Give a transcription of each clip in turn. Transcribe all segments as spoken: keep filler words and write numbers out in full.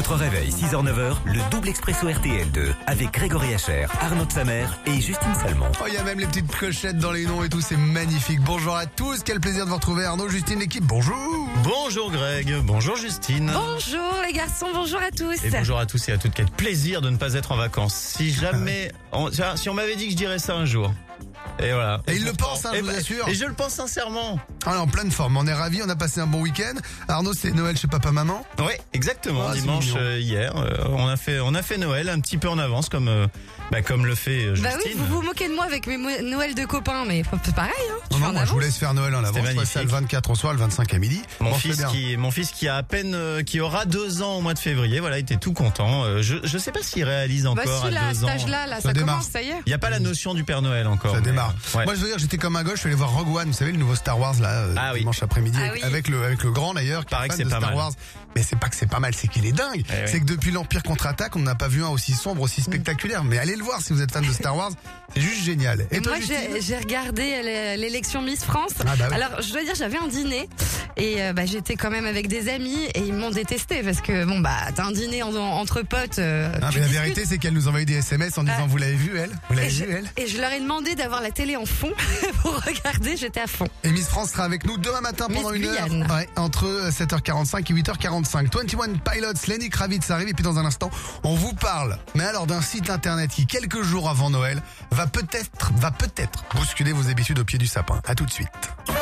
votre réveil, six heures neuf heures, le double expresso R T L deux avec Grégory Hacher, Arnaud de Samer et Justine Salmon. Oh, il y a même les petites clochettes dans les noms et tout, c'est magnifique. Bonjour à tous, quel plaisir de vous retrouver Arnaud, Justine, l'équipe, bonjour. Bonjour Greg, bonjour Justine. Bonjour les garçons, bonjour à tous. Et bonjour à tous et à toutes, quel plaisir de ne pas être en vacances. Si jamais, on, si on m'avait dit que je dirais ça un jour. Et voilà. Et il le pense, hein, je vous assure. Et je le pense sincèrement. Ah, en pleine forme, on est ravis, on a passé un bon week-end. Arnaud, c'est Noël chez papa-maman. Oui, exactement. Oh, dimanche euh, hier, euh, on a fait, on a fait Noël un petit peu en avance, comme, euh, bah, comme le fait euh, Justine. Bah oui, vous vous moquez de moi avec mes mo- Noël de copains, mais c'est pareil. Hein, Non, non, moi je vous laisse faire Noël en avance. C'était Je ferai ça le vingt-quatre au soir, le vingt-cinq à midi. Mon Bon, fils c'est bien. qui, mon fils qui a à peine, euh, qui aura deux ans au mois de février, voilà, il était tout content. Euh, je, je sais pas s'il réalise encore Bah si, là, à à deux cet ans. âge-là, là, Ça ça, démarre. commence, ça y est. Il n'y a pas la notion du Père Noël encore. Ça mais, démarre. euh, ouais. Moi, je veux dire, j'étais comme un gauche, je suis allé voir Rogue One, vous savez, le nouveau Star Wars, là, euh, Ah oui. dimanche après-midi, Ah avec, oui. avec le, avec le grand d'ailleurs, qui Paraît est que fan c'est de pas Star mal. Wars. Mais c'est pas que c'est pas mal, c'est qu'il est dingue. Eh oui. C'est que depuis l'Empire contre-attaque, on n'a pas vu un aussi sombre, aussi spectaculaire. Mais allez le voir si vous êtes fan de Star Wars, c'est juste génial. Et Et toi, moi, Justine j'ai, j'ai regardé l'é- l'élection Miss France. Ah bah oui. Alors, je dois dire, j'avais un dîner et euh, bah, j'étais quand même avec des amis et ils m'ont détesté parce que bon bah t'as un dîner en- en- entre potes. Euh, Ah, tu mais la discutes. vérité, c'est qu'elle nous envoyait des S M S en disant Ah. vous l'avez vu elle, vous l'avez Et je, vu elle. et je leur ai demandé d'avoir la télé en fond pour regarder, j'étais à fond. Et Miss France sera avec nous demain matin pendant Miss une heure, Guyane. ouais, entre sept heures quarante-cinq et huit heures quarante-cinq. vingt et un Pilots, Lenny Kravitz arrive et puis dans un instant, on vous parle, mais alors d'un site internet qui quelques jours avant Noël va peut-être, va peut-être bousculer vos habitudes au pied du sapin. À tout de suite.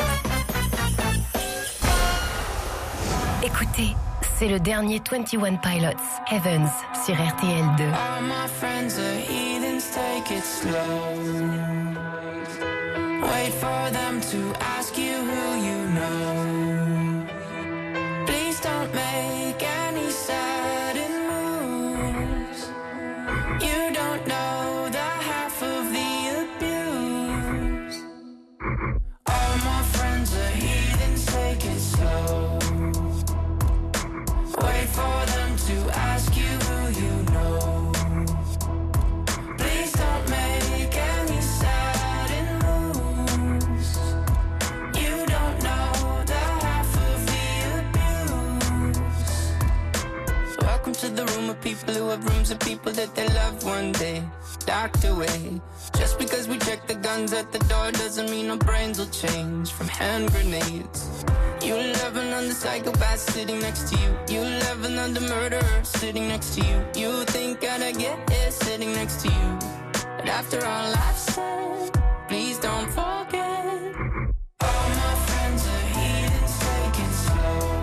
Écoutez, c'est le dernier vingt et un Pilots, Heavens, sur R T L deux. All my friends are heathens, take it slow. Wait for them to ask you who you know. Please don't make any sudden moves. You don't know the half of the abuse. All my friends are heathens, take it slow. Wait for them to ask you who you know. Please don't make any sudden moves. You don't know the half of the abuse. Welcome to the room of people who have rooms of people that they love one day docked away. Just because we check the guns at the door doesn't mean our brains will change from hand grenades. You love another psychopath sitting next to you. You love another murderer sitting next to you. You think I'd get it sitting next to you. But after all I've said, please don't forget. All my friends are heathens, take it slow.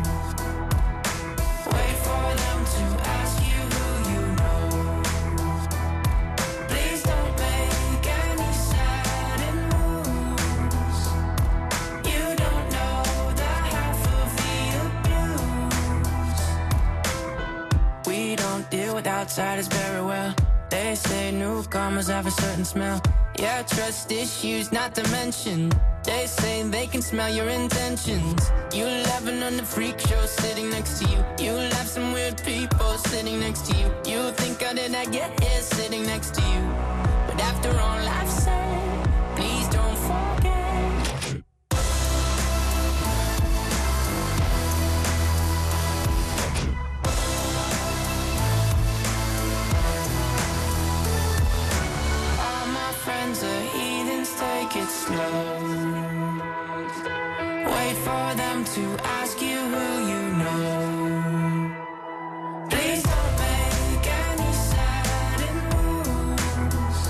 Wait for them to ask you who you know. Please don't make any sudden moves. You don't know the half of the abuse. We don't deal with outsiders very well. They say newcomers have a certain smell. Yeah, trust issues not to mention. They say they can smell your intentions. You laughing on the freak show sitting next to you. You laugh some weird people sitting next to you. You think how did I get here sitting next to you? But after all I've said, please don't forget. All my friends are heathens, take it slow. Wait for them to ask you who you know. Please don't make any sudden moves.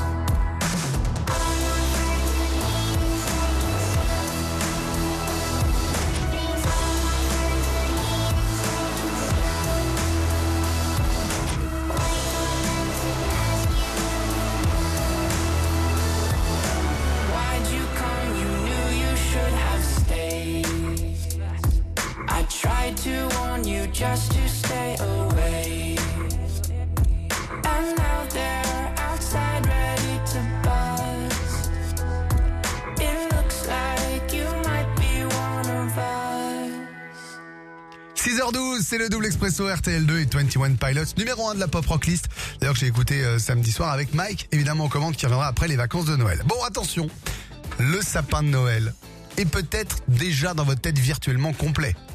Why'd you come? You knew you should have stayed. I tried to warn you just to stay away. And now they're outside ready to buzz. It looks like you might be one of us. six heures douze, c'est le double expresso R T L deux et vingt et un Pilots, numéro un de la pop rock list. D'ailleurs que j'ai écouté euh, samedi soir avec Mike, évidemment en commande qui reviendra après les vacances de Noël. Bon, attention, le sapin de Noël est peut-être déjà dans votre tête virtuellement complet.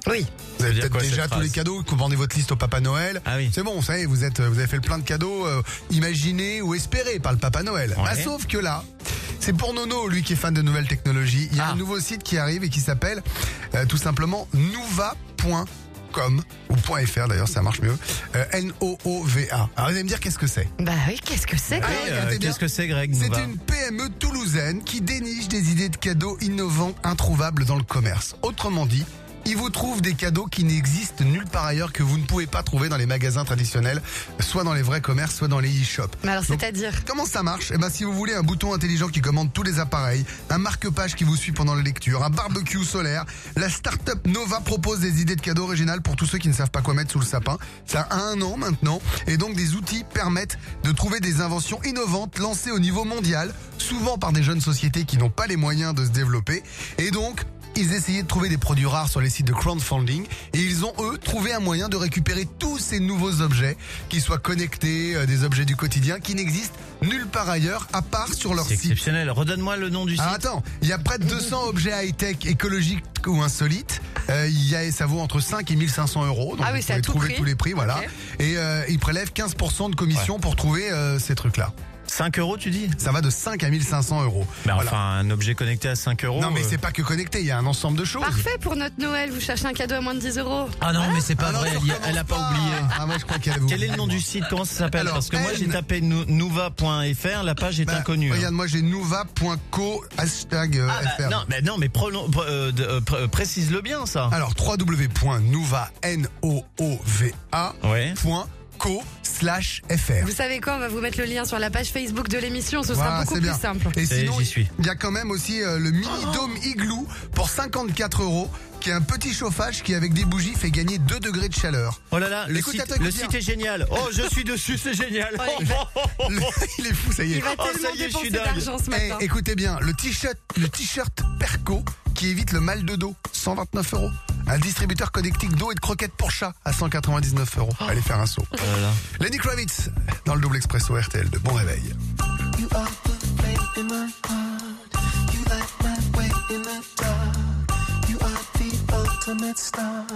Oui. Vous avez veut dire peut-être quoi, déjà cette tous les phrase cadeaux, commandez votre liste au Papa Noël. Ah oui. C'est bon, vous savez, vous êtes, vous avez fait le plein de cadeaux euh, imaginés ou espérés par le Papa Noël. Ouais. Bah, sauf que là, c'est pour Nono, lui qui est fan de nouvelles technologies. Il y a Ah. un nouveau site qui arrive et qui s'appelle euh, tout simplement nouva point com ou .fr d'ailleurs, ça marche mieux. Euh, N O O V A. Alors vous allez me dire qu'est-ce que c'est? Bah oui, qu'est-ce que c'est Ah, quoi Oui, euh, regardez bien. Qu'est-ce que c'est, Greg C'est Nouva une P M E toulousaine qui déniche des idées de cadeaux innovants, introuvables dans le commerce. Autrement dit, il vous trouve des cadeaux qui n'existent nulle part ailleurs, que vous ne pouvez pas trouver dans les magasins traditionnels, soit dans les vrais commerces, soit dans les e-shops. Mais alors, Donc, c'est-à-dire Comment ça marche? Eh ben, si vous voulez un bouton intelligent qui commande tous les appareils, un marque-page qui vous suit pendant la lecture, un barbecue solaire, la start-up Nova propose des idées de cadeaux originales pour tous ceux qui ne savent pas quoi mettre sous le sapin. Ça a un an maintenant, et donc des outils permettent de trouver des inventions innovantes lancées au niveau mondial, souvent par des jeunes sociétés qui n'ont pas les moyens de se développer, et donc ils essayaient de trouver des produits rares sur les sites de crowdfunding et ils ont, eux, trouvé un moyen de récupérer tous ces nouveaux objets, qui soient connectés, euh, des objets du quotidien, qui n'existent nulle part ailleurs, à part sur leur C'est site. exceptionnel. Redonne-moi le nom du site. Ah, attends, il y a près de deux cents objets high-tech écologiques ou insolites. Euh, il y a, ça vaut entre cinq et mille cinq cents euros. Donc Ah oui, vous c'est à pouvez tout trouver prix. tous les prix, voilà. Ok. Et euh, ils prélèvent quinze pour cent de commission pour trouver euh, ces trucs-là. cinq euros, tu dis Ça va de cinq à mille cinq cents euros. Mais Voilà. enfin, un objet connecté à cinq euros. Non, mais euh, c'est pas que connecté, il y a un ensemble de choses. Parfait pour notre Noël, vous cherchez un cadeau à moins de dix euros. Ah non, mais c'est pas Ah non, vrai. tu Elle, y a- recommences elle a pas oublié. Ah, moi je crois qu'elle avait Quel est le oublié, nom moi. du site? Comment ça s'appelle? Alors, Parce que moi, j'ai N- tapé nou- nouva point f r. La page est Bah, inconnue. Regarde, moi j'ai nouva point co hashtag euh, Ah, bah, F R. non, mais non, mais pronon- pr- euh, de- euh, pr- euh, précise-le bien, ça. Alors w w w point nouva N O O V A Ouais. point co slash F R. Vous savez quoi, on va vous mettre le lien sur la page Facebook de l'émission, ce Voilà, sera beaucoup c'est plus bien. simple. Et C'est- sinon, j'y suis. il y a quand même aussi euh, le mini dôme igloo pour cinquante-quatre euros, qui est un petit chauffage qui avec des bougies fait gagner deux degrés de chaleur. Oh là là, le, Écoute, site, attends, le écoute site bien. est génial. Oh, je suis dessus, c'est génial. Ouais, il va- Le- il est fou, ça y est. Il va Oh, ça tellement y est, je suis dépenser dingue. d'argent ce Eh, matin. écoutez bien, le t-shirt, le t-shirt Perco qui évite le mal de dos, cent vingt-neuf euros. Un distributeur connectique d'eau et de croquettes pour chat à cent quatre-vingt-dix-neuf euros. Allez faire un saut. Oh là là. Lenny Kravitz dans le double expresso R T L de Bon Réveil. You are the flame in my heart. You light my way in the dark. You are the ultimate star.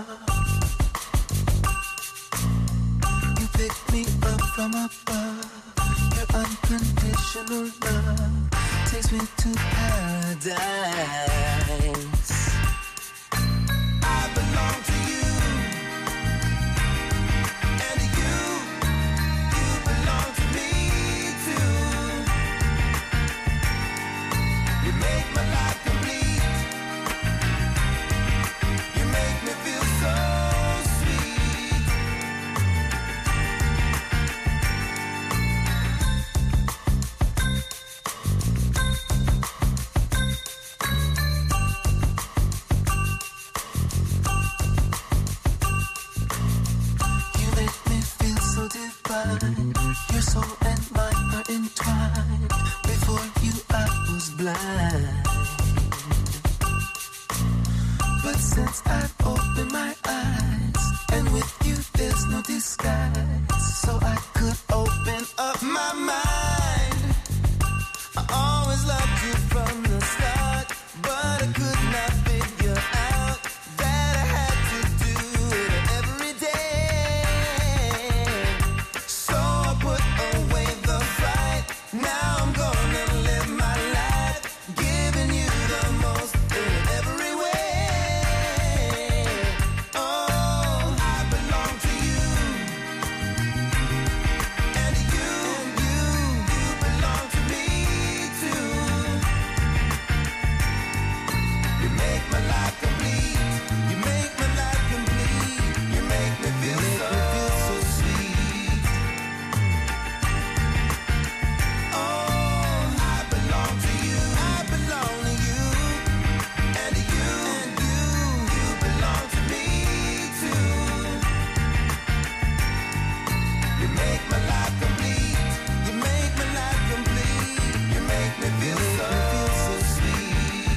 You pick me up from above. Your unconditional love takes me to paradise. I belong to you, and you, you belong to me too. You make my life complete. You make me feel so sweet. You make me feel so divine. Your soul and mine are entwined. Before you, I was blind. But since I've opened my eyes, and with you, there's no disguise. So I could open up my mind. I always loved you from the start, but I could not figure out that I had to do it every day. So I put away the fight. Now I'm gonna live my life, giving you the most in every way. Oh, I belong to you, and you, you, you belong to me too. You make my life complete. You make my life complete. You make me feel so, so sweet. Oh, I belong to you. I belong to you. And you, and you, you belong to me too. You make my life complete. You make my life complete. You make me feel so, so sweet.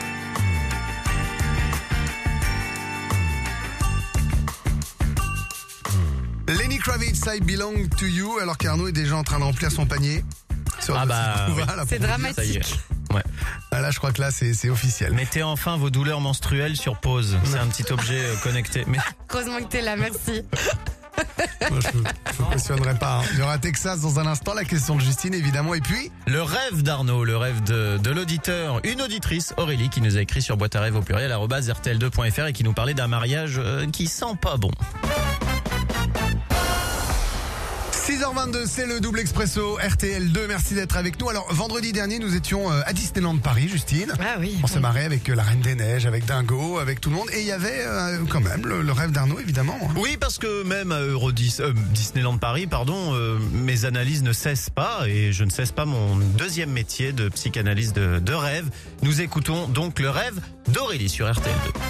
Lenny Kravitz, I Belong to You, alors qu'Arnaud est déjà en train de remplir son panier. Sur Ah le bah, site. oui. Voilà, pour C'est vous dire. Ça y est. dramatique. Ouais. Ah, là, je crois que là, c'est c'est officiel. Mettez enfin vos douleurs menstruelles sur pause. C'est un petit objet euh, connecté. Mais Heureusement que t'es là, merci. Moi, je ne cautionnerai pas. Hein. Il y aura Texas dans un instant, la question de Justine, évidemment. Et puis, le rêve d'Arnaud, le rêve de, de l'auditeur, une auditrice, Aurélie, qui nous a écrit sur boîte à rêve au pluriel, arobase r t l deux point f r et qui nous parlait d'un mariage euh, qui sent pas bon. six heures vingt-deux, c'est le double expresso R T L deux. Merci d'être avec nous. Alors, vendredi dernier, nous étions euh, à Disneyland Paris, Justine. Ah oui. On s'est marré avec euh, la Reine des Neiges, avec Dingo, avec tout le monde. Et il y avait euh, quand même le, le rêve d'Arnaud, évidemment. hein. Oui, parce que même à Eurodis, euh, Disneyland Paris, pardon, euh, mes analyses ne cessent pas et je ne cesse pas mon deuxième métier de psychanalyse de, de rêve. Nous écoutons donc le rêve d'Aurélie sur R T L deux.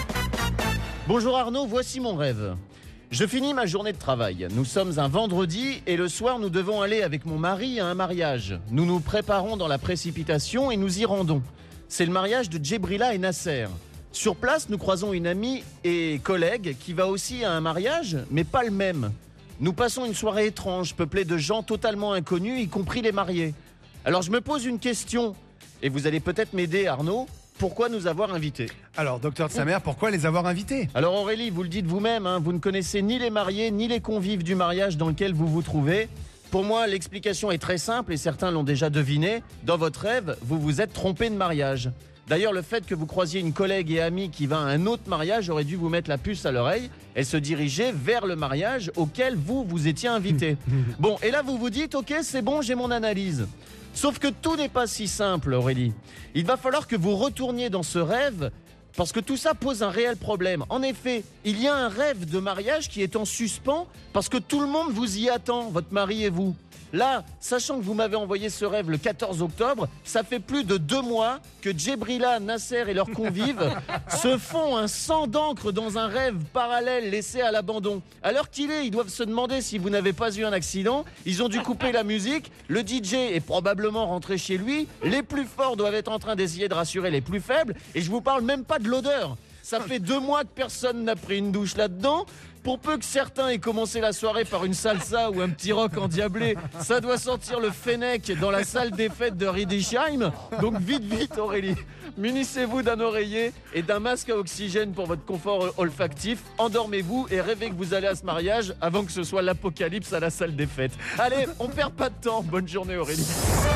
Bonjour Arnaud, voici mon rêve. Je finis ma journée de travail. Nous sommes un vendredi et le soir nous devons aller avec mon mari à un mariage. Nous nous préparons dans la précipitation et nous y rendons. C'est le mariage de Djibrila et Nasser. Sur place, nous croisons une amie et collègue qui va aussi à un mariage, mais pas le même. Nous passons une soirée étrange, peuplée de gens totalement inconnus, y compris les mariés. Alors je me pose une question, et vous allez peut-être m'aider Arnaud. Pourquoi nous avoir invités? Alors, docteur de sa mère, pourquoi les avoir invités? Alors Aurélie, vous le dites vous-même, hein, vous ne connaissez ni les mariés ni les convives du mariage dans lequel vous vous trouvez. Pour moi, l'explication est très simple et certains l'ont déjà deviné. Dans votre rêve, vous vous êtes trompé de mariage. D'ailleurs, le fait que vous croisiez une collègue et amie qui va à un autre mariage aurait dû vous mettre la puce à l'oreille. Elle se dirigeait vers le mariage auquel vous, vous étiez invité. Bon, et là, vous vous dites, ok, c'est bon, j'ai mon analyse. Sauf que tout n'est pas si simple, Aurélie. Il va falloir que vous retourniez dans ce rêve parce que tout ça pose un réel problème. En effet, il y a un rêve de mariage qui est en suspens parce que tout le monde vous y attend, votre mari et vous. Là, sachant que vous m'avez envoyé ce rêve le quatorze octobre, ça fait plus de deux mois que Djibrila, Nasser et leurs convives se font un sang d'encre dans un rêve parallèle laissé à l'abandon. À l'heure qu'il est, ils doivent se demander si vous n'avez pas eu un accident. Ils ont dû couper la musique. Le D J est probablement rentré chez lui. Les plus forts doivent être en train d'essayer de rassurer les plus faibles. Et je vous parle même pas de l'odeur. Ça fait deux mois que personne n'a pris une douche là-dedans. Pour peu que certains aient commencé la soirée par une salsa ou un petit rock endiablé, ça doit sentir le fennec dans la salle des fêtes de Riedisheim. Donc vite, vite Aurélie, munissez-vous d'un oreiller et d'un masque à oxygène pour votre confort olfactif. Endormez-vous et rêvez que vous allez à ce mariage avant que ce soit l'apocalypse à la salle des fêtes. Allez, on perd pas de temps. Bonne journée Aurélie.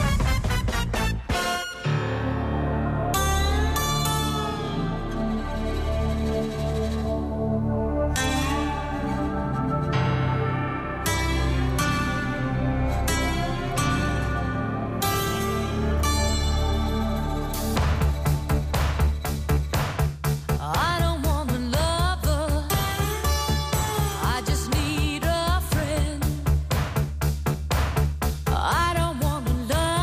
I don't want a lover, I just need a friend. I don't want a lover.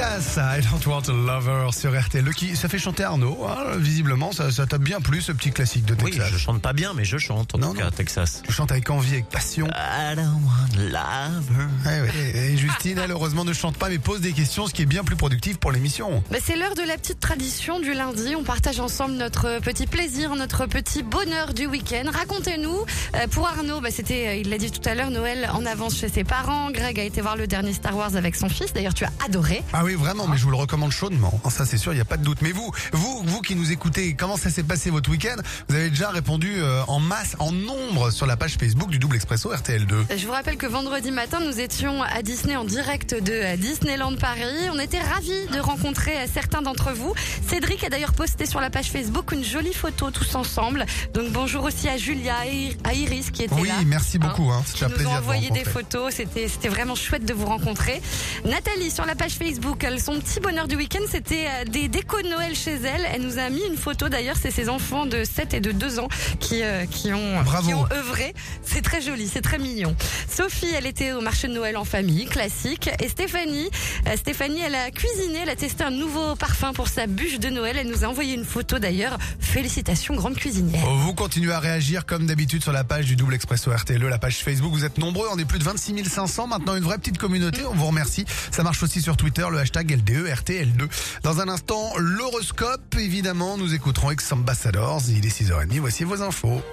Texas, I don't want a lover sur R T L. Qui, ça fait chanter Arnaud, hein, visiblement, ça, ça t'a bien plu ce petit classique de Oui, Texas. je chante pas bien, mais je chante en Non, tout non. cas, Texas. Tu chantes avec envie, avec passion. I don't want lover. Ouais, ouais. Et Justine, elle, heureusement, ne chante pas, mais pose des questions, ce qui est bien plus productif pour l'émission. Bah, c'est l'heure de la petite tradition du lundi. On partage ensemble notre petit plaisir, notre petit bonheur du week-end. Racontez-nous. Euh, pour Arnaud, bah, c'était, euh, il l'a dit tout à l'heure, Noël en avance chez ses parents. Greg a été voir le dernier Star Wars avec son fils. D'ailleurs, tu as adoré. Ah oui, vraiment, mais je vous le recommande chaudement. Ça, c'est sûr, il n'y a pas de doute. Mais vous, vous, vous qui nous écoutez, comment ça s'est passé votre week-end? Vous avez déjà répondu euh, en masse, en nombre, sur la page Facebook du Double Expresso R T L deux. Je vous rappelle que vendredi matin, nous étions à Disney en direct de euh, Disneyland Paris. On était ravis de rencontrer euh, certains d'entre vous. Cédric a d'ailleurs posté sur la page Facebook une jolie photo tous ensemble. Donc bonjour aussi à Julia et à Iris qui étaient Oui, là. merci beaucoup. Hein, Qui c'est un nous plaisir ont de vous envoyé des rencontrer. photos, c'était c'était vraiment chouette de vous rencontrer. Nathalie sur la page Facebook, elle, son petit bonheur du week-end, c'était euh, des décos de Noël chez elle. Elle nous a mis une photo d'ailleurs, c'est ses enfants de sept et de deux ans qui euh, qui ont Bravo. qui ont œuvré. C'est très joli, c'est très mignon. Sophie, elle était au marché de Noël en famille, classique. Et Stéphanie, euh, Stéphanie, elle a cuisiné, elle a testé un nouveau parfum pour sa bûche de Noël. Elle nous a envoyé une photo d'ailleurs. Félicitations, grande cuisinière. Vous continuez à réagir comme d'habitude sur la page du Double Expresso R T L, la page Facebook. Vous êtes nombreux, on est plus de vingt-six mille cinq cents. Maintenant, une vraie petite communauté. On vous remercie. Ça marche aussi sur Twitter, le hashtag L D E R T L deux. Dans un instant, l'horoscope. Évidemment, nous écouterons Ex Ambassadors. Il est six heures trente. Voici vos infos.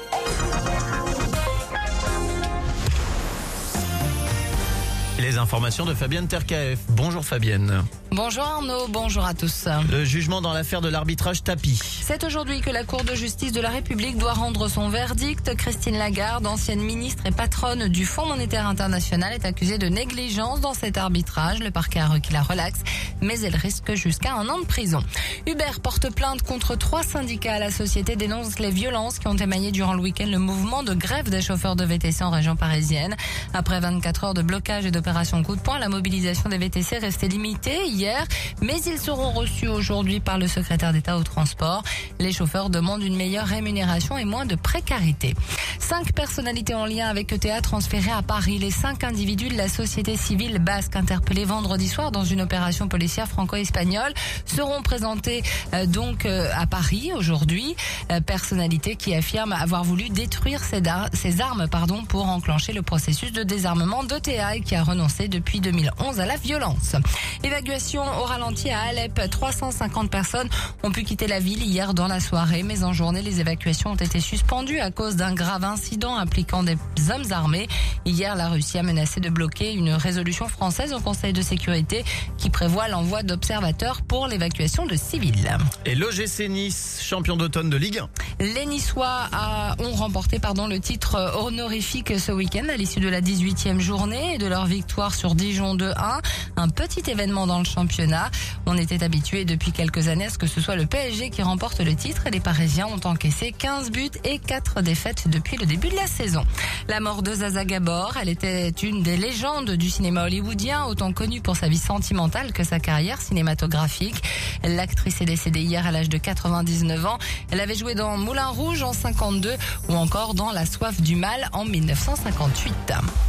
Les informations de Fabienne Terkaef. Bonjour Fabienne. Bonjour Arnaud, bonjour à tous. Le jugement dans l'affaire de l'arbitrage tapis. C'est aujourd'hui que la Cour de justice de la République doit rendre son verdict. Christine Lagarde, ancienne ministre et patronne du Fonds monétaire international, est accusée de négligence dans cet arbitrage. Le parquet a requis la relaxe, mais elle risque jusqu'à un an de prison. Uber porte plainte contre trois syndicats. La société dénonce les violences qui ont émaillé durant le week-end le mouvement de grève des chauffeurs de V T C en région parisienne. Après vingt-quatre heures de blocage et d'opération coup de poing, la mobilisation des V T C restait limitée hier. Mais ils seront reçus aujourd'hui par le secrétaire d'État au transport. Les chauffeurs demandent une meilleure rémunération et moins de précarité. Cinq personnalités en lien avec E T A transférées à Paris. Les cinq individus de la société civile basque interpellés vendredi soir dans une opération policière franco-espagnole seront présentés euh, donc euh, à Paris aujourd'hui. Euh, personnalités qui affirment avoir voulu détruire ces, dar- ces armes pardon, pour enclencher le processus de désarmement d'E T A et qui a renoncé depuis deux mille onze à la violence. Évacuation au ralenti à Alep. trois cent cinquante personnes ont pu quitter la ville hier dans la soirée, mais en journée, les évacuations ont été suspendues à cause d'un grave incident impliquant des hommes armés. Hier, la Russie a menacé de bloquer une résolution française au Conseil de sécurité qui prévoit l'envoi d'observateurs pour l'évacuation de civils. Et l'O G C Nice, champion d'automne de Ligue un. Les Niçois a- ont remporté pardon, le titre honorifique ce week-end à l'issue de la dix-huitième journée et de leur victoire sur Dijon deux un. Un petit événement dans le championnat. On était habitué depuis quelques années à ce que ce soit le P S G qui remporte le titre et les Parisiens ont encaissé quinze buts et quatre défaites depuis le début de la saison. La mort de Zaza Gabor, elle était une des légendes du cinéma hollywoodien, autant connue pour sa vie sentimentale que sa carrière cinématographique. L'actrice est décédée hier à l'âge de quatre-vingt-dix-neuf ans. Elle avait joué dans Moulin Rouge en cinquante-deux ou encore dans La Soif du Mal en mille neuf cent cinquante-huit.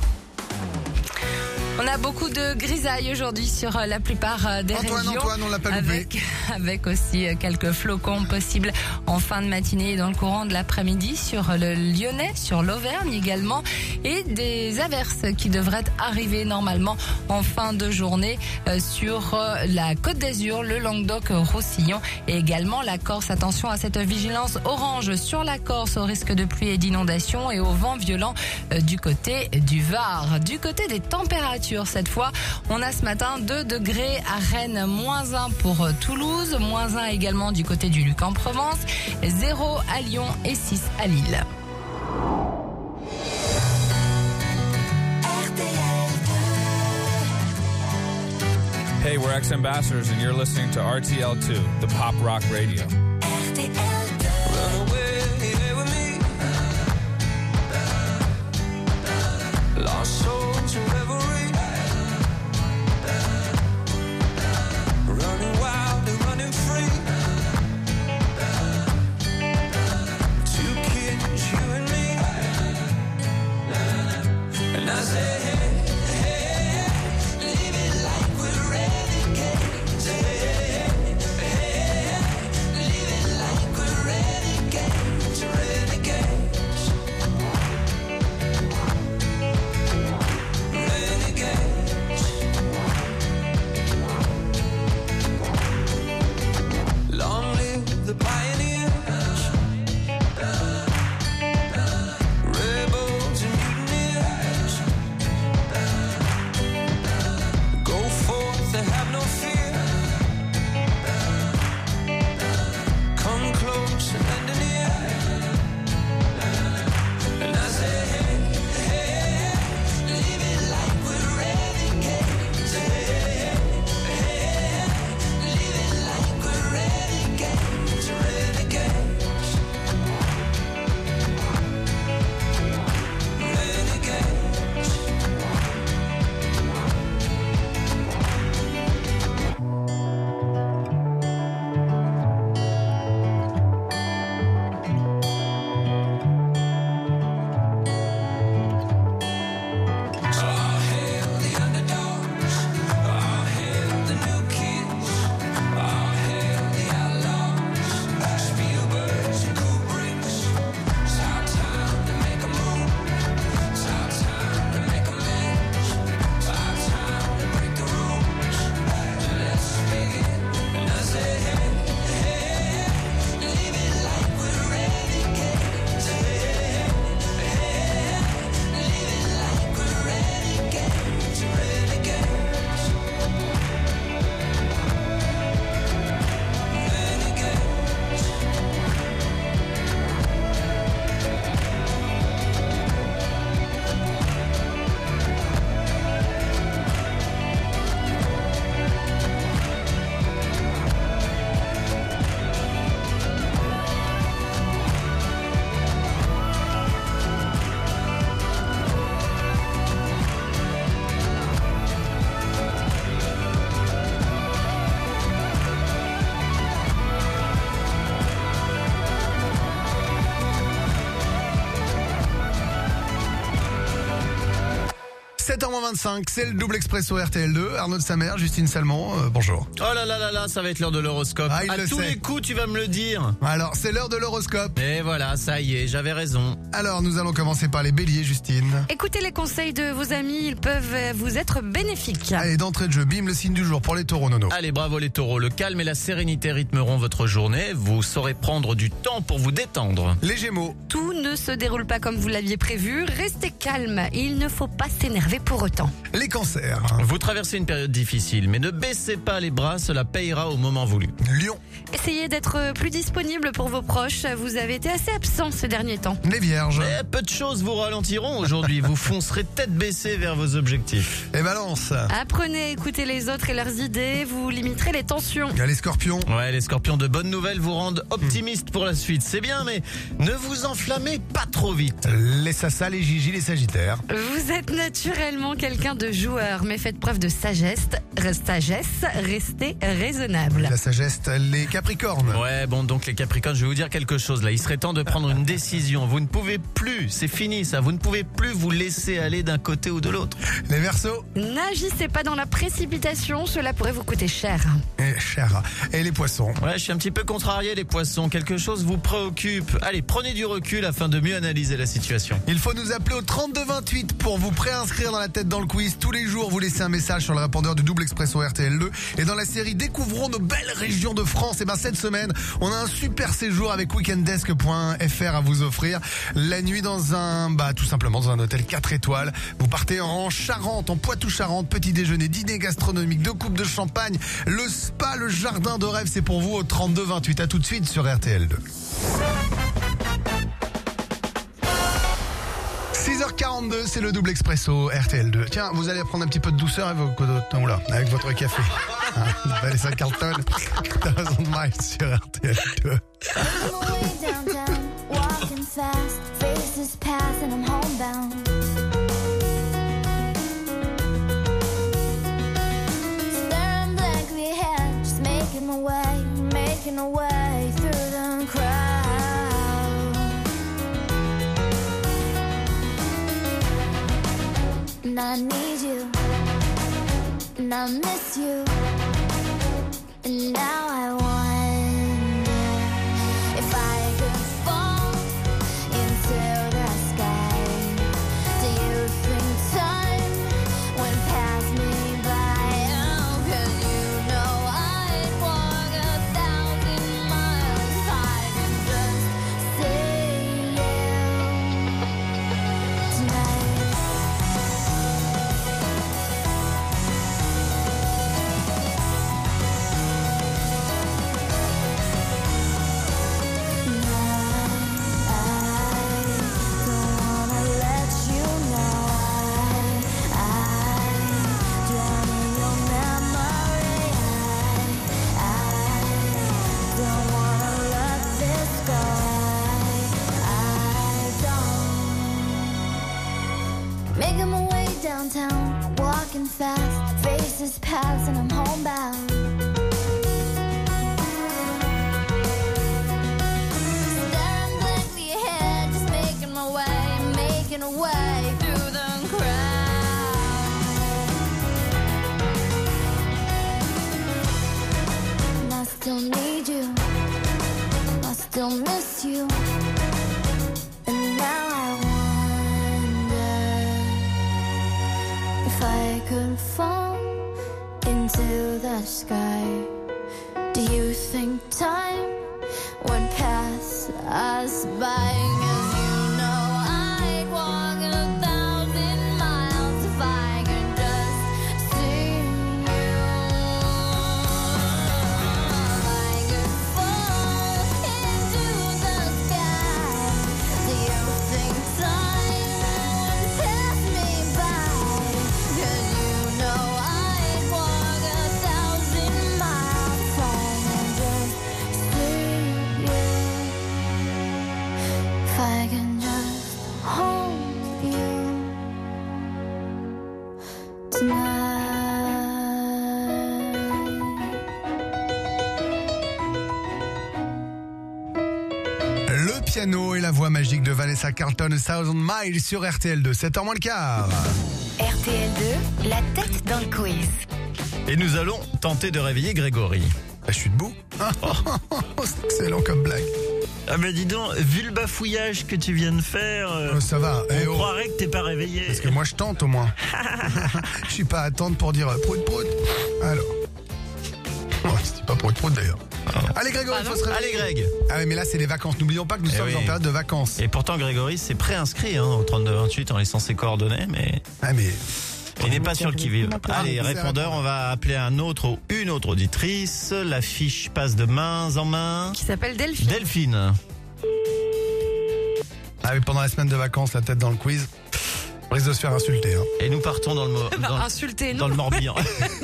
On a beaucoup de grisailles aujourd'hui sur la plupart des Antoine, régions. Antoine, on l'a pas loupé. avec, avec aussi quelques flocons possibles en fin de matinée et dans le courant de l'après-midi sur le Lyonnais, sur l'Auvergne également. Et des averses qui devraient arriver normalement en fin de journée euh, sur euh, la Côte d'Azur, le Languedoc-Roussillon et également la Corse. Attention à cette vigilance orange sur la Corse au risque de pluie et d'inondation et au vent violent euh, du côté du Var. Du côté des températures, cette fois, on a ce matin deux degrés à Rennes, moins un pour Toulouse, moins un également du côté du Luc en Provence, zéro à Lyon et six à Lille. Hey, we're Ex Ambassadors, and you're listening to R T L two, the pop rock radio. Run away with me. Lost souls in revelry. Running wild and running free. Two kids, you and me. And I say, hey, hey, live it like we're renegades. sept heures vingt-cinq, c'est le double expresso R T L deux. Arnaud de Samer, Justine Salmon, euh, bonjour. Oh là là là là, ça va être l'heure de l'horoscope. Ah, il à le tous sait. les coups, tu vas me le dire. Alors, c'est l'heure de l'horoscope. Et voilà, ça y est, j'avais raison. Alors, nous allons commencer par les béliers, Justine. Écoutez les conseils de vos amis, ils peuvent vous être bénéfiques. Allez, d'entrée de jeu, bim, le signe du jour pour les taureaux, Nono. Allez, bravo les taureaux, le calme et la sérénité rythmeront votre journée. Vous saurez prendre du temps pour vous détendre. Les gémeaux, Tout ne se déroule pas comme vous l'aviez prévu, restez calme, il ne faut pas s'énerver pour autant. les cancers, Vous traversez une période difficile, mais ne baissez pas les bras, cela payera au moment voulu. Lion, Essayez d'être plus disponible pour vos proches, vous avez été assez absent ces derniers temps. les vierges, Mais peu de choses vous ralentiront aujourd'hui, vous foncerez tête baissée vers vos objectifs. les balances, Apprenez à écouter les autres et leurs idées, vous limiterez les tensions. les scorpions, Ouais, les scorpions, de bonnes nouvelles vous rendent optimistes pour la suite, c'est bien, mais ne vous enflammez pas trop vite. les sassas, les gigi, les sagittaires, Vous êtes naturellement quelqu'un de joueur, mais faites preuve de sagesse, sagesse, restez raisonnable. la sagesse, les capricornes, Ouais, bon, donc les Capricornes, je vais vous dire quelque chose là. Il serait temps de prendre une décision. Vous ne pouvez plus, c'est fini ça, vous ne pouvez plus vous laisser aller d'un côté ou de l'autre. les verseaux, N'agissez pas dans la précipitation, cela pourrait vous coûter cher. et cher, et les poissons. Ouais, je suis un petit peu contrarié les poissons. Quelque chose vous préoccupe. Allez, prenez du recul afin de mieux analyser la situation. Il faut nous appeler au trente-deux vingt-huit pour vous préinscrire dans la tête dans le quiz. Tous les jours, vous laissez un message sur le répondeur du double expresso R T L deux. Et dans la série Découvrons nos belles régions de France, et ben cette semaine, on a un super séjour avec weekenddesk point F R à vous offrir. La nuit dans un, bah tout simplement dans un hôtel quatre étoiles. Vous partez en Charente, en Poitou-Charentes, petit déjeuner, dîner gastronomique, deux coupes de champagne, le spa, le jardin de rêve, c'est pour vous au trente-deux vingt-huit. À tout de suite sur R T L deux. six heures quarante-deux, c'est le double expresso R T L deux. Tiens, vous allez prendre un petit peu de douceur avec, vos, oula, avec votre café. Hein, Vanessa Carlton, Thousand Miles sur R T L deux. Way downtown, walking fast, faces pass and I'm homebound. Staring blankly ahead, just making my way, making my way through the crowd. And I need you, and I miss you, and now I wonder if I could fall into the sky. Do you think time went past me by? Oh, 'cause you know I'd walk a thousand miles if I could just see you tonight. Making my way downtown, walking fast, faces pass and I'm homebound. Staring blankly ahead, just making my way, making a way through the crowd. And I still need you, I still miss you, and now I if I could fall into the sky, do you think time would pass us by? 'Cause you know I'd walk a thousand miles if I could just see you. If I could fall into the sky, do you think time would pass me by? 'Cause you know I'd walk a thousand miles if I could just see you. If I can just hold you tonight. Le piano et la voix magique de Vanessa Carlton, Thousand Miles sur R T L deux. sept heures moins le quart. R T L R T L deux, la tête dans le quiz. Et nous allons tenter de réveiller Grégory. Bah, je suis debout. C'est excellent comme blague. Ah mais dis donc, vu le bafouillage que tu viens de faire, euh, Oh, ça va. on Eh, oh. croirait que t'es pas réveillé. Parce que moi je tente au moins. Je suis pas à attendre pour dire euh, prout prout. Alors. Oh, c'est pas prout prout d'ailleurs. Allez Grégory, il faut se réveiller. Allez Greg. Ah oui, mais là c'est les vacances. N'oublions pas que nous Eh sommes oui. en période de vacances. Et pourtant Grégory s'est préinscrit hein, au trente-deux vingt-huit en laissant ses coordonnées, mais Ah mais il n'est pas sur le qui-vive. Allez, c'est répondeur, on va appeler un autre ou une autre auditrice. La fiche passe de main en main. Qui s'appelle Delphine. Delphine. ah, mais pendant la semaine de vacances, la tête dans le quiz, on risque de se faire insulter. Hein. Et nous partons dans le, mo- Bah, dans, insulter, dans non. le Morbihan.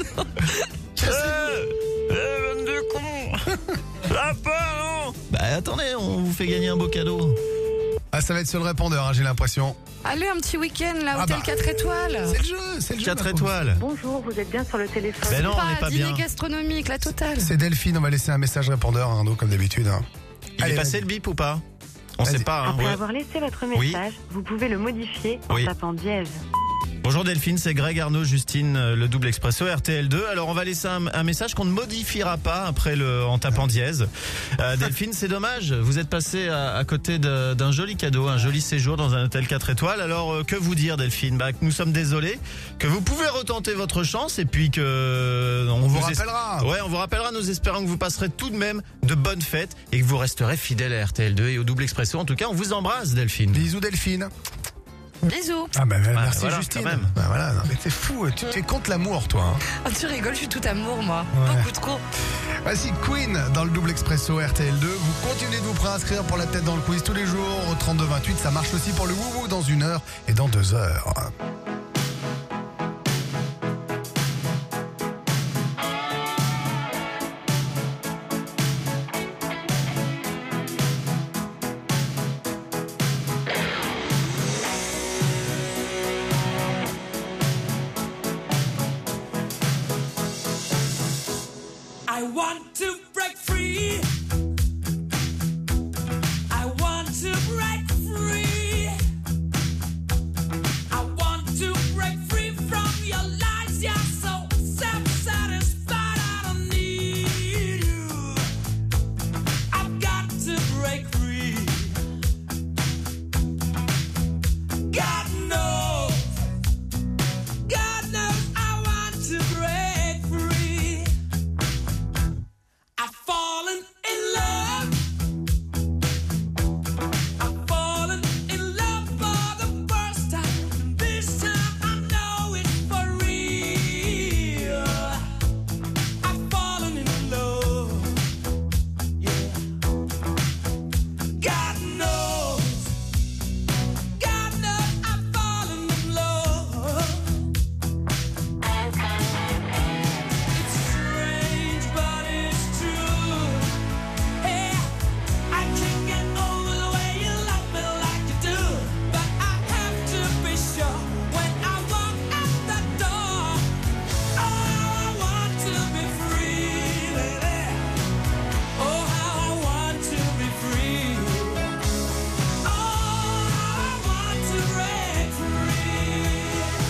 Euh, euh, vingt-deux cons. La part, non. Bah attendez, on vous fait gagner un beau cadeau. Ah, ça va être sur le répondeur, hein, j'ai l'impression. Allez, un petit week-end, là, Ah hôtel bah. quatre étoiles. C'est le jeu, c'est le jeu. quatre ma pauvre. étoiles. Bonjour, vous êtes bien sur le téléphone. Ben non, on n'est Pas pas dîner bien. gastronomique, la totale. C'est Delphine, on va laisser un message répondeur, hein, donc, comme d'habitude. Hein. Il Allez, est passé vas-y. le bip ou pas? On Vas-y. sait pas. Hein, Après ouais. avoir laissé votre Oui. message, vous pouvez le modifier en Oui. tapant dièse. Bonjour Delphine, c'est Greg, Arnaud, Justine, euh, le double expresso R T L deux. Alors on va laisser un, un message qu'on ne modifiera pas après le en tapant dièse. Euh, Delphine, c'est dommage, vous êtes passé à, à côté de- d'un joli cadeau, un joli séjour dans un hôtel quatre étoiles. Alors euh, que vous dire Delphine? Bah, que nous sommes désolés, que vous pouvez retenter votre chance et puis que on, On vous es- rappellera. Ouais, on vous rappellera. Nous espérons que vous passerez tout de même de bonnes fêtes et que vous resterez fidèles à R T L deux et au double expresso. En tout cas, on vous embrasse Delphine. Bisous Delphine. Bisous. Ah bah, Ah, merci voilà, Justine. quand même. Bah, voilà, non, mais t'es fou, tu t'es contre l'amour toi. Hein. Ah, tu rigoles, je suis tout amour, moi. Ouais. Beaucoup trop. Voici Queen dans le double expresso R T L deux. Vous continuez de vous préinscrire pour la tête dans le quiz tous les jours au trente-deux vingt-huit. Ça marche aussi pour le wouhou dans une heure et dans deux heures. I want to break free. I want to break free. I want to break free from your lies. You're so self-satisfied. I don't need you. I've got to break free. God knows. God knows I want to break free. I've fallen in love. I've fallen in love for the first time. This time I know it's for real. I've fallen in love. Yeah. God knows. God knows I've fallen in love. It's strange, but it's true. Hey, I can't get over the way you love me like you do. But I have to be sure when I walk out the door. Oh, I want to be free, lady. Oh, how I want to be free. Oh, I want to break free.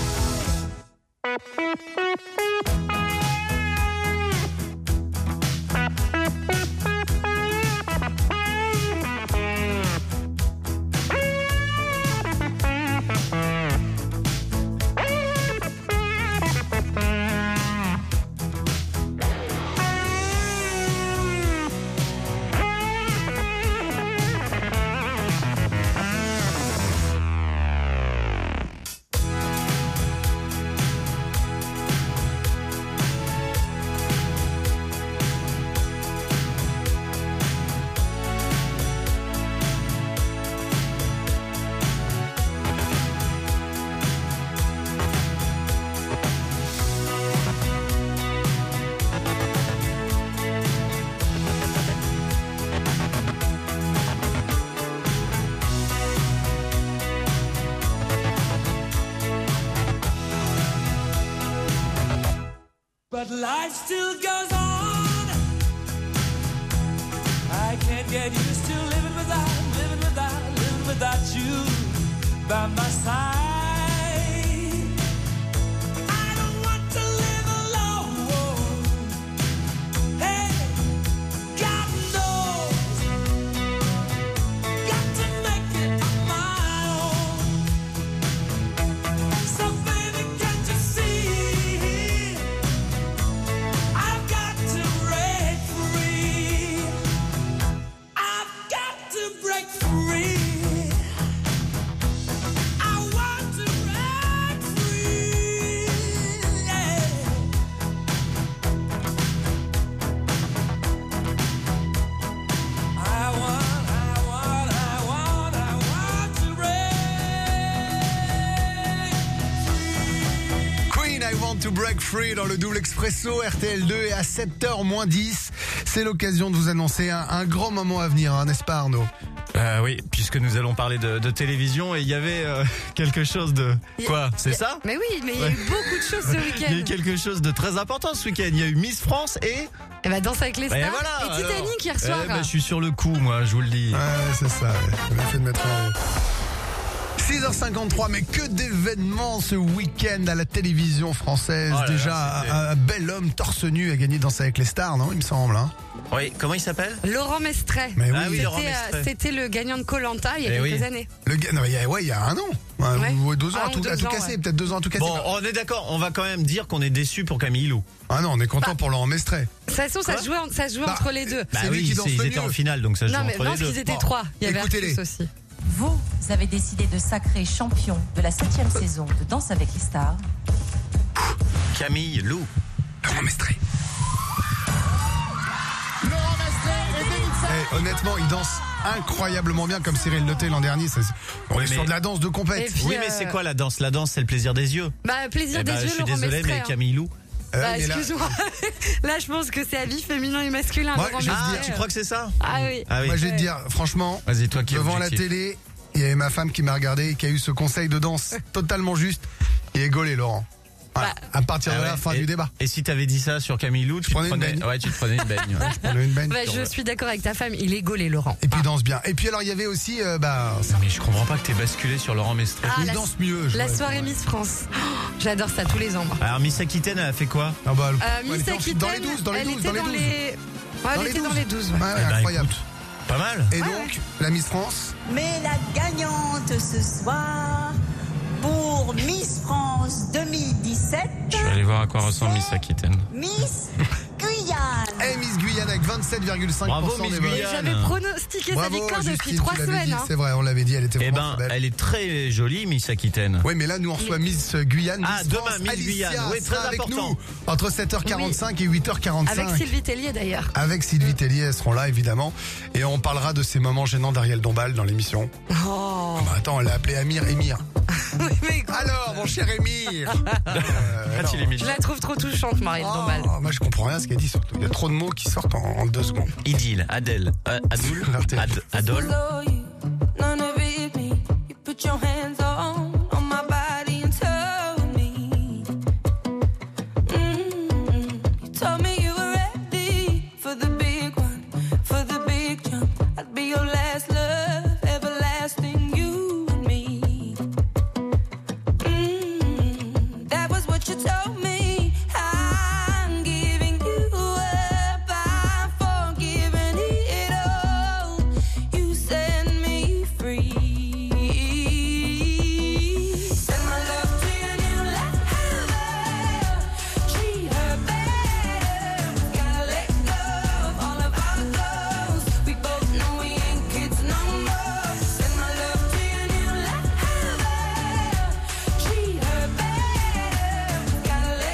But life still goes on. I can't get used to living without, living without, living without you by my side. I Want to Break Free dans le double expresso R T L deux et à sept heures moins dix, c'est l'occasion de vous annoncer un, un grand moment à venir, hein, n'est-ce pas Arnaud? Euh, oui, puisque nous allons parler de, de télévision et il y avait euh, quelque chose de... Quoi? C'est ça? Mais oui, mais il y a eu beaucoup de choses ce week-end. Il y a eu quelque chose de très important ce week-end. Il y a eu Miss France et... Et bah Danse avec les stars. Et voilà, et Titanic alors. hier soir. Eh ben, je suis sur le coup, moi, je vous le dis. Ouais, c'est ça, ouais. J'ai bien fait de mettre en haut. six heures cinquante-trois, mais que d'événements ce week-end à la télévision française. Oh là là, Déjà, c'était- un, un bel homme torse nu a gagné Danse avec les stars, non? Il me semble. Hein. Oui, comment il s'appelle? Laurent Mestret. Mais oui. Ah oui, C'était, Laurent euh, Mestret. C'était le gagnant de Koh-Lanta il y a Eh quelques oui. années. Le gars, non, il y a, ouais, il y a un an. Ouais, Ouais. ou deux ans, Un à ou tout, à deux tout ans, casser. ouais. Peut-être deux ans à tout casser. Bon, on est d'accord, on va quand même dire qu'on est déçus pour Camille Lou. Ah non, on est content pour Laurent Mestret. De toute façon, ça Quoi se jouait, en- ça se jouait Bah, entre les deux. Bah C'est lui oui, qui danse c'est- ils le étaient mieux. en finale, donc ça se Non, joue mais entre non, les parce deux. qu'ils étaient Bon, trois. Il y avait écoutez-les. Artus aussi. Vous avez décidé de sacrer champion de la septième saison de Danse avec les stars. Camille Lou. Laurent Mestret. Laurent Mestret et honnêtement, il danse incroyablement bien comme Cyril Noté l'an dernier. Ça, c'est- on Oui, est mais- sur de la danse de Et compète. puis, Oui, mais euh, c'est quoi la danse? La danse, c'est le plaisir des yeux. Bah, plaisir Eh des ben, yeux, je suis Laurent désolé, Mestret. mais hein. Camille Lou. Euh, Bah, mais là- excuse-moi. Là, je pense que c'est avis féminin et masculin. Moi, Laurent je vais te Ah, Mestret. tu crois que c'est ça? Ah oui. Ah oui. Moi, je vais te dire, franchement, Vas-y, toi qui es devant la objectif. télé, il y avait ma femme qui m'a regardé et qui a eu ce conseil de danse totalement juste. Il est gaulé, Laurent. Voilà. À partir de Ah là, ouais. fin et, du débat. Et si t'avais dit ça sur Camille Lou, tu te prenais une prenais, baigne. ouais, tu te prenais une baigne. ouais. On a une baigne. Bah, je suis d'accord avec ta femme. Il est gaulé, Laurent. Et puis il danse bien. Et puis alors, il y avait aussi, euh, bah, Non, mais je comprends pas que t'aies basculé sur Laurent Mestret. Ah, il la- danse mieux. je La vois. soirée Miss France. Oh, j'adore ça tous les ans, moi. Alors Miss Aquitaine, elle a fait quoi? Ah bah, Euh, elle Miss était en- Aquitaine, dans les douze, dans les elle douze, était dans les dans douze. les... Ouais, Dans elle les était dans douze. les douze. Ouais, ouais. ouais, Eh ben, incroyable. écoute, pas mal. Et donc, la Miss France, Mais la gagnante ce soir pour Miss France deux mille dix-sept, Je vais aller voir à quoi ressemble Miss Aquitaine. Miss Guyane. et Miss Guyane avec vingt-sept virgule cinq pour cent Bravo, Miss des voix. Et Guyane. j'avais pronostiqué sa Bravo, victoire depuis Justine, trois tu l'avais semaines. dit, hein. c'est vrai, on l'avait dit, elle était Eh vraiment ben, très belle. elle est très jolie, Miss Aquitaine. Oui, mais là, nous, on reçoit Miss Guyane. Ah, Miss demain, France, Miss Alicia Guyane. Oui, sera très avec important. nous entre sept heures quarante-cinq et huit heures quarante-cinq. Avec Sylvie Tellier d'ailleurs. Avec Sylvie Tellier, elles seront là, évidemment. Et on parlera de ces moments gênants d'Ariel Dombal dans l'émission. Oh. Ah bah attends, elle l'a appelé Amir Émir. Oui, mais écoute, Alors, mon cher Émir euh, Ah, tu l'es mis. je la trouve trop touchante, Marielle oh, Dombal. moi, je comprends rien à ce qu'elle dit, surtout. Il y a trop de mots qui sortent en, en deux secondes. Idylle, Adèle, euh, Adoul, Ad, Adol. None of it me. You put your hands on on my body and told me. Mm, you told me you were ready for the big one, for the big jump. I'd be your last love, everlasting, you and me. Mm, that was what you told me. I'm giving you up, I'm forgiving it all. You set me free. Send my love to your new lover. Treat her better. We gotta let go of all of our goals. We both know we ain't kids no more. Send my love to your new lover. Treat her better. We gotta let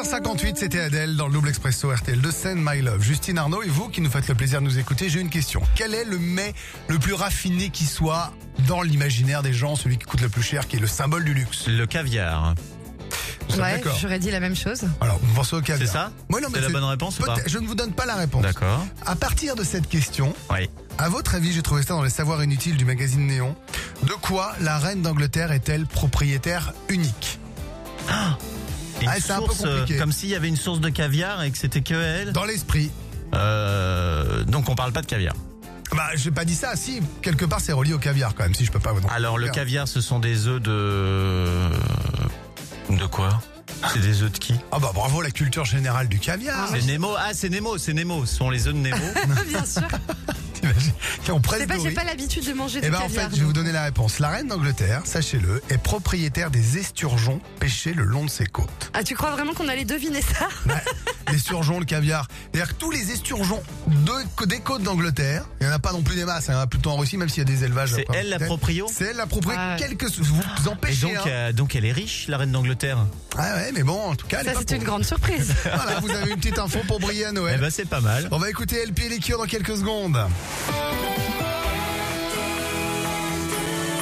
cinquante-huit, c'était Adèle dans le double expresso R T L deux Send My Love. Justine, Arnaud et vous qui nous faites le plaisir de nous écouter, j'ai une question. Quel est le mets le plus raffiné qui soit dans l'imaginaire des gens, celui qui coûte le plus cher, qui est le symbole du luxe? Le caviar. Nous sommes Ouais, d'accord. j'aurais dit la même chose. Alors, vous pensez au caviar? C'est ça? Moi, non, mais C'est la bonne réponse ou pas? peut-être- Je ne vous donne pas la réponse. D'accord. À partir de cette question, Oui. à votre avis, j'ai trouvé ça dans les savoirs inutiles du magazine Néon. De quoi la reine d'Angleterre est-elle propriétaire unique? Une Ah, c'est un peu source, euh, compliqué. comme s'il y avait une source de caviar et que c'était que elle. Dans l'esprit. Euh, donc on parle pas de caviar. Bah, j'ai pas dit ça. Si, quelque part, c'est relié au caviar quand même, si je peux pas vous. Alors le caviar, ce sont des œufs de... De quoi? C'est des œufs de qui? Ah bah bravo, la culture générale du caviar. C'est Nemo. Ah, c'est Nemo, c'est Nemo. Ce sont les œufs de Nemo. Bien sûr. T'imagines? Qui ont Je presque sais pas, de j'ai riz. pas l'habitude de manger Eh du ben en caviar. fait, je vais vous donner la réponse. La reine d'Angleterre, sachez-le, est propriétaire des esturgeons pêchés le long de ses côtes. Ah, tu crois vraiment qu'on allait deviner ça? L'esturgeon, le caviar. C'est-à-dire que tous les esturgeons de, des côtes d'Angleterre, il n'y en a pas non plus des masses, il y en a plutôt en Russie, même s'il y a des élevages. C'est après, elle la peut-être. proprio? C'est elle la proprio. Ouais. Quelques, vous Et empêchez. donc, hein. euh, donc elle est riche, la reine d'Angleterre. Ah ouais, mais bon, en tout cas, elle Ça, est pas c'est une pauvre. grande surprise. Voilà, vous avez une petite info pour briller à Noël. Eh ben c'est pas mal. On va écouter L P et les Cure dans quelques secondes.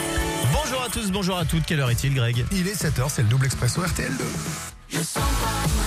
Bonjour à tous, bonjour à toutes. Quelle heure est-il, Greg? Il est sept heures, c'est le double expresso R T L deux.